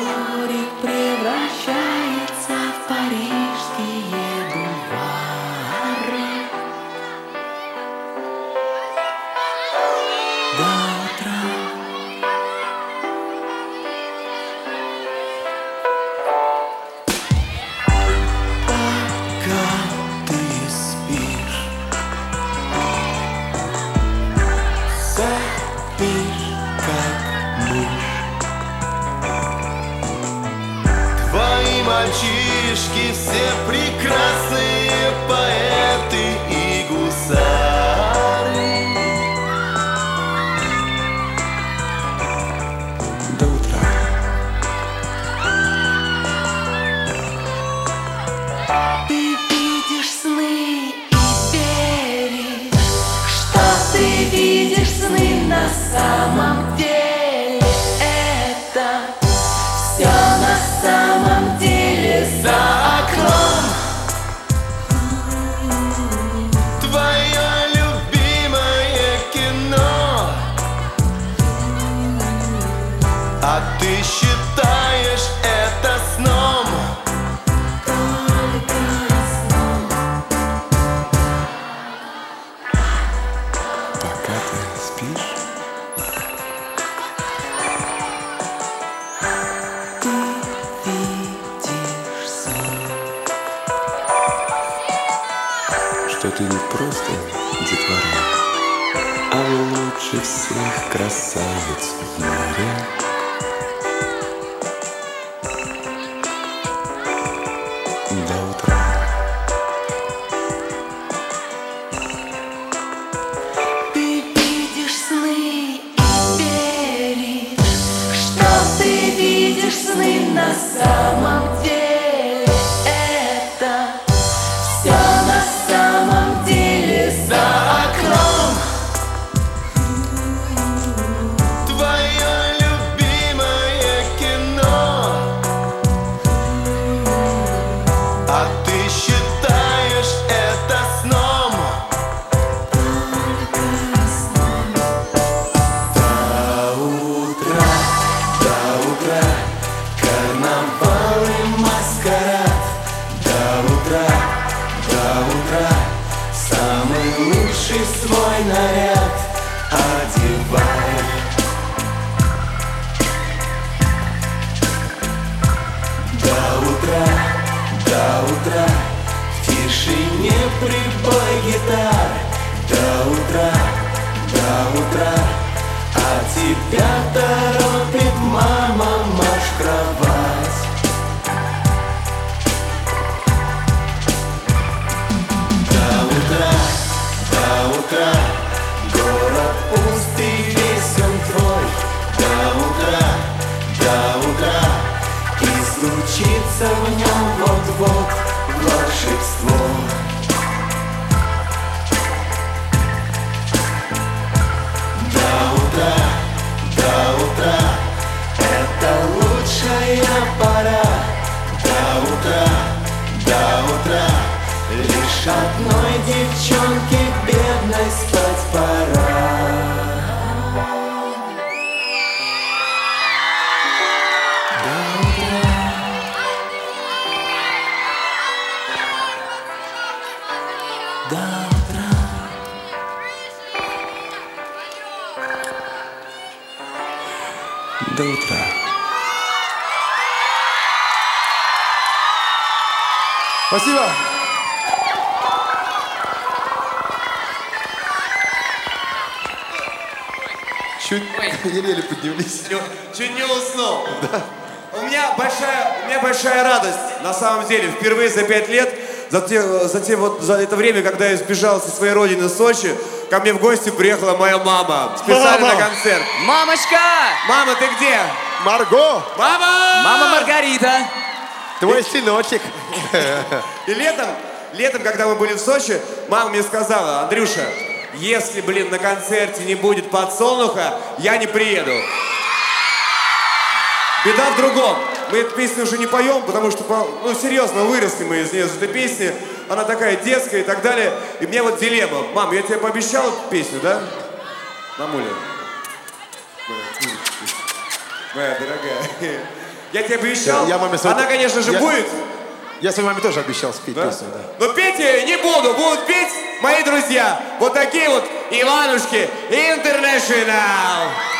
Дворик превращается в парижские бульвары. До утра. Пока ты спишь, сопишь, как мышь. Твои мальчишки все прекрасные поэты и гусары. До утра. Ты видишь сны и веришь, что ты видишь сны на самом деле. Это все на самом деле за окном. Твое любимое кино, а ты считаешь это сном. Только сном. Пока ты спишь, Ты видишь сон. что ты не просто детвора, а лучше всех красавиц в мире. До утра. Ты видишь сны и веришь, что ты видишь сны на самом деле. Это все на самом деле за окном. Твое любимое кино, а ты считаешь это сном. До утра, карнавал и маскарад. До утра, самый лучший свой наряд одевай. До утра, в тишине прибой гитар. До утра, а тебя торопит мама, марш в кровать. До утра, город пуст и весь он твой. До утра, и случится в нем вот-вот волшебство. До утра, это лучшая пора. До утра, лишь одной девчонке бедной спать пора. До утра. До утра. Спасибо. Чуть еле поднялись. Чуть не уснул. У меня большая радость, на самом деле, впервые за 5 лет, за это время, когда я сбежал со своей родины Сочи, ко мне в гости приехала моя мама, специально на концерт. Мамочка! Мама, ты где? Марго, Мама! Мама Маргарита! твой сыночек. И летом, когда мы были в Сочи, мама мне сказала: Андрюша, если, на концерте не будет подсолнуха, я не приеду. Беда в другом. Мы эту песню уже не поем, потому что, серьезно, выросли мы из нее, из этой песни. Она такая детская и так далее. И у меня вот дилемма. Мам, я тебе пообещал эту песню, да? Мамуля. Моя дорогая. Я тебе обещал. Я маме Она, конечно же, будет. Я своей маме тоже обещал спеть песню, да. Но петь я не буду. Будут петь мои друзья. Вот такие вот Иванушки Интернешнл.